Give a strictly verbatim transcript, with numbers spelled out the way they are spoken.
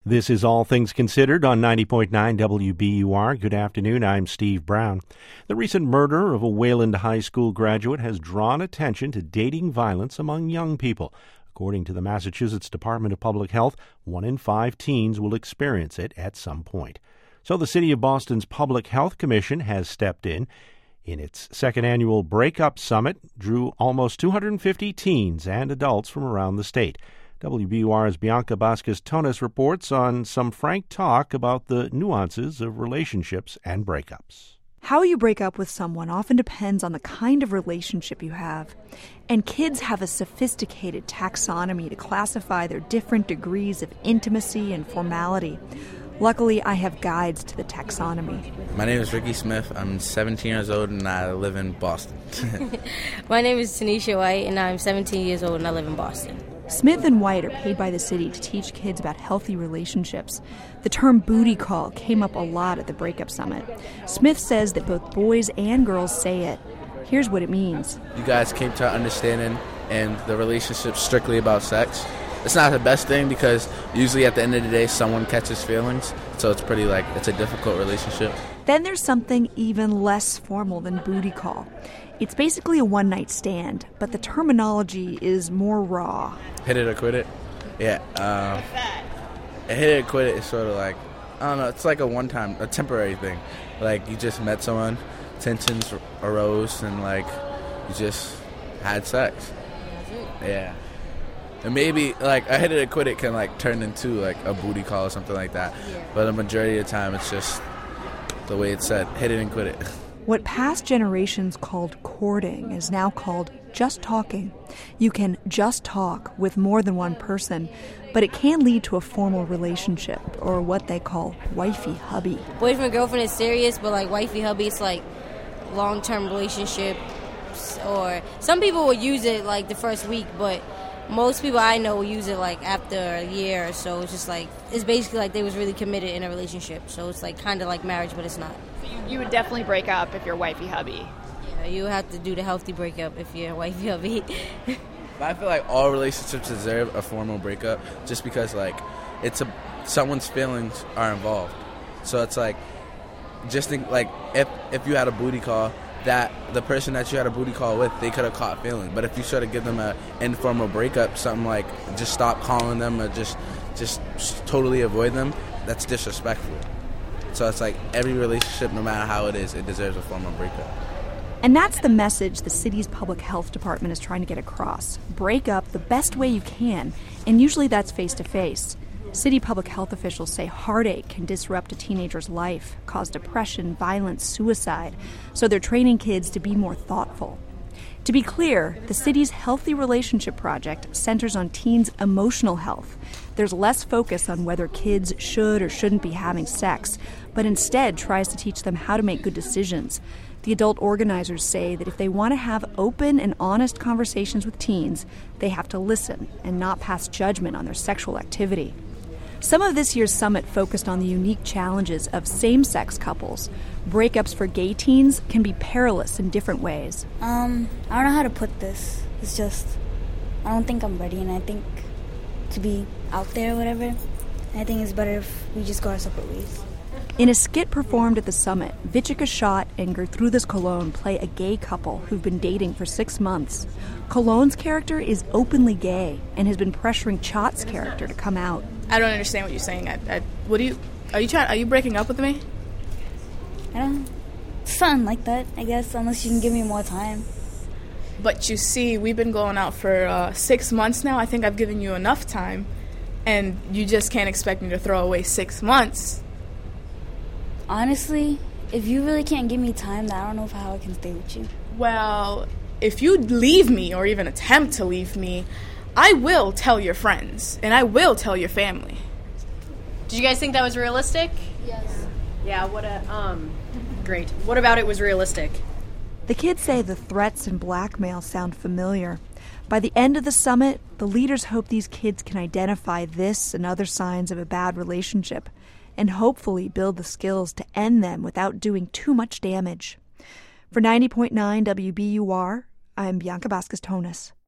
This is All Things Considered on ninety point nine W B U R. Good afternoon, I'm Steve Brown. The recent murder of a Wayland High School graduate has drawn attention to dating violence among young people. According to the Massachusetts Department of Public Health, one in five teens will experience it at some point. So the City of Boston's Public Health Commission has stepped in. In its second annual Breakup Summit, drew almost two hundred fifty teens and adults from around the state. W B U R's Bianca Vasquez-Tones reports on some frank talk about the nuances of relationships and breakups. How you break up with someone often depends on the kind of relationship you have. And kids have a sophisticated taxonomy to classify their different degrees of intimacy and formality. Luckily, I have guides to the taxonomy. My name is Ricky Smith. I'm seventeen years old and I live in Boston. My name is Tanisha White and I'm seventeen years old and I live in Boston. Smith and White are paid by the city to teach kids about healthy relationships. The term booty call came up a lot at the Breakup Summit. Smith says that both boys and girls say it. Here's what it means. You guys came to our understanding and the relationship's strictly about sex. It's not the best thing because usually at the end of the day someone catches feelings, so it's pretty like it's a difficult relationship. Then there's something even less formal than booty call. It's basically a one-night stand, but the terminology is more raw. Hit it or quit it? Yeah. Um, hit it or quit it is sort of like, I don't know, it's like a one-time, a temporary thing. Like you just met someone, tensions arose, and like you just had sex. Yeah. And maybe like a hit it or quit it can like turn into like a booty call or something like that. Yeah. But the majority of the time it's just the way it's said, hit it and quit it. What past generations called courting is now called just talking. You can just talk with more than one person, but it can lead to a formal relationship, or what they call wifey-hubby. Boyfriend girlfriend is serious, but like wifey-hubby is like long-term relationship. Or some people will use it like the first week, but most people I know will use it like after a year or so. It's just like, it's basically like they was really committed in a relationship. So it's like kind of like marriage, but it's not. So you, you would definitely break up if you're wifey hubby. Yeah, you have to do the healthy breakup if you're wifey hubby. I feel like all relationships deserve a formal breakup just because like it's a someone's feelings are involved. So it's like just think like if if you had a booty call, that the person that you had a booty call with, they could have caught feelings. But if you sort of give them an informal breakup, something like just stop calling them or just just totally avoid them, that's disrespectful. So it's like every relationship, no matter how it is, it deserves a formal breakup. And that's the message the city's public health department is trying to get across. Break up the best way you can, and usually that's face-to-face. City public health officials say heartache can disrupt a teenager's life, cause depression, violence, suicide, so they're training kids to be more thoughtful. To be clear, the city's Healthy Relationship Project centers on teens' emotional health. There's less focus on whether kids should or shouldn't be having sex, but instead tries to teach them how to make good decisions. The adult organizers say that if they want to have open and honest conversations with teens, they have to listen and not pass judgment on their sexual activity. Some of this year's summit focused on the unique challenges of same-sex couples. Breakups for gay teens can be perilous in different ways. Um, I don't know how to put this. It's just, I don't think I'm ready, and I think to be out there or whatever, I think it's better if we just go our separate ways. In a skit performed at the summit, Vichika Schott and Gertrudis Cologne play a gay couple who've been dating for six months. Cologne's character is openly gay and has been pressuring Schott's character to come out. I don't understand what you're saying. I, I, what do you? Are you trying? Are you breaking up with me? I don't. Something like that, I guess. Unless you can give me more time. But you see, we've been going out for uh, six months now. I think I've given you enough time, and you just can't expect me to throw away six months. Honestly, if you really can't give me time, then I don't know how I can stay with you. Well, if you leave me or even attempt to leave me, I will tell your friends, and I will tell your family. Did you guys think that was realistic? Yes. Yeah, what a, um, great. What about it was realistic? The kids say the threats and blackmail sound familiar. By the end of the summit, the leaders hope these kids can identify this and other signs of a bad relationship, and hopefully build the skills to end them without doing too much damage. For ninety point nine W B U R, I'm Bianca Vasquez-Tones.